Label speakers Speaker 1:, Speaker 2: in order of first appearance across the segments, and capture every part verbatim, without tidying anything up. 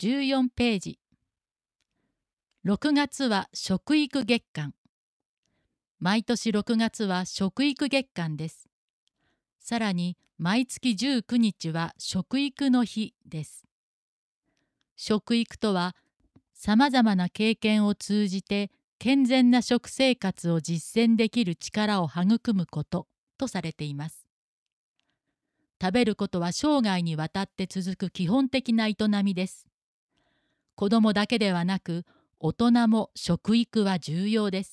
Speaker 1: じゅうよんページ。ろくがつは食育月間。毎年ろくがつは食育月間です。さらに毎月じゅうくにちは食育の日です。食育とは、さまざまな経験を通じて健全な食生活を実践できる力を育むこととされています。食べることは生涯にわたって続く基本的な営みです。子どもだけではなく、大人も食育は重要です。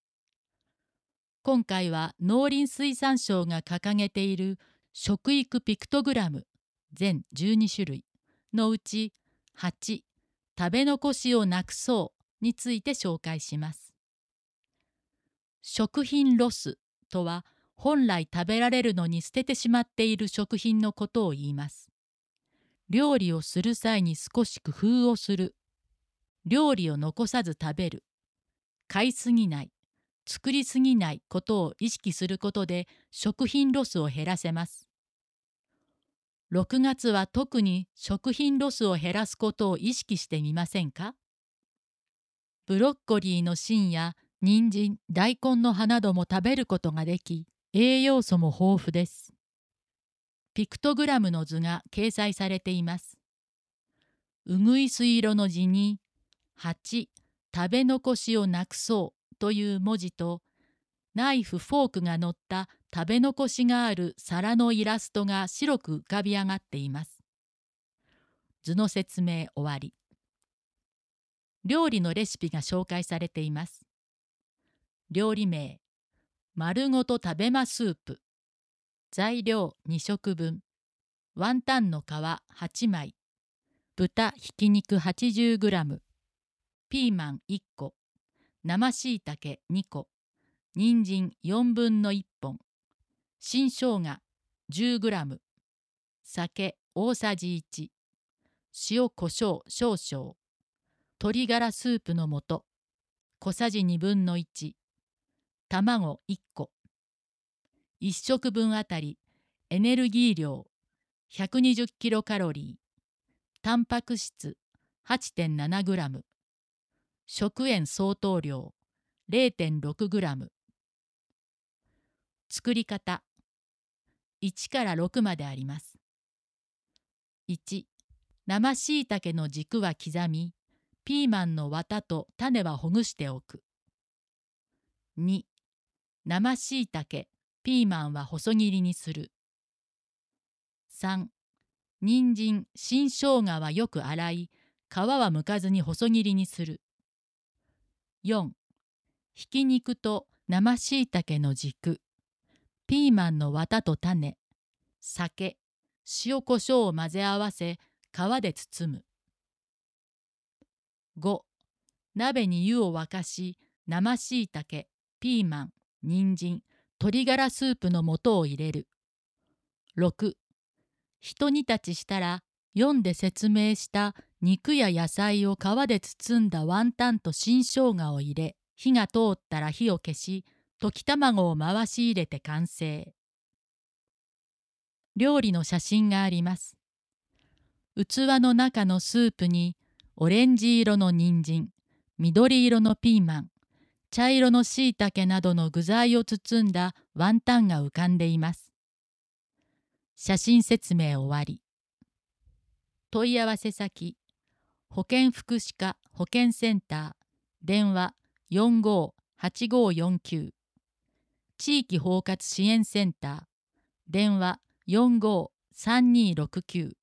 Speaker 1: 今回は農林水産省が掲げている食育ピクトグラム全じゅうにしゅるいのうちはち、食べ残しをなくそうについて紹介します。食品ロスとは、本来食べられるのに捨ててしまっている食品のことを言います。料理をする際に少し工夫をする、料理を残さず食べる、買いすぎない、作りすぎないことを意識することで食品ロスを減らせます。ろくがつは特に食品ロスを減らすことを意識してみませんか？ブロッコリーの芯や人参、大根の葉なども食べることができ、栄養素も豊富です。ピクトグラムの図が掲載されています。うぐいす色の字にはち、食べ残しをなくそうという文字と、ナイフ・フォークが載った食べ残しがある皿のイラストが白く浮かび上がっています。図の説明終わり。料理のレシピが紹介されています。料理名、丸ごと食べまスープ。材料にしょくぶん。ワンタンの皮はちまい。豚ひき肉 はちじゅうグラム。ピーマンいっこ。生しいたけにこ。人参よんぶんのいっぽん。新生姜 じゅうグラム。酒大さじいち。塩コショウ少々。鶏ガラスープの素小さじにぶんのいち。卵いっこ。いっしょくぶんあたりエネルギー量ひゃくにじゅっキロカロリー。タンパク質 はちてんななグラム。食塩相当量 れいてんろくグラム。作り方いちからろくまであります。いち、生しいたけの軸は刻み、ピーマンの綿と種はほぐしておく。に、生しいたけ、ピーマンは細切りにする。さん、人参、新生姜はよく洗い、皮は剥かずに細切りにする。よん、ひき肉と生しいたけの軸、ピーマンの綿と種、酒、塩コショウを混ぜ合わせ、皮で包む。ご、鍋に湯を沸かし、生しいたけ、ピーマン、人参、鶏ガラスープの素を入れる。ろく、一煮立ちしたら、よんで説明した肉や野菜を皮で包んだワンタンと新生姜を入れ、火が通ったら火を消し、溶き卵を回し入れて完成。料理の写真があります。器の中のスープにオレンジ色の人参、緑色のピーマン、茶色のしいたけなどの具材を包んだワンタンが浮かんでいます。写真説明終わり。問い合わせ先、保健福祉課保健センター、電話 よんごーはちごーよんきゅう。地域包括支援センター、電話 よんごーさんにーろくきゅう。